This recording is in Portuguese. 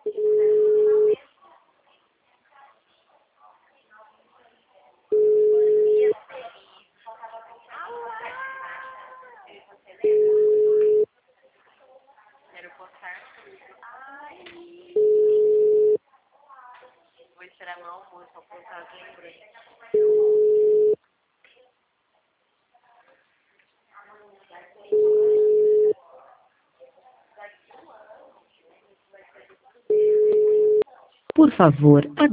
Quero postar tudo. Ai, vou esperar meu almoço pra postar as lembranças. Por favor,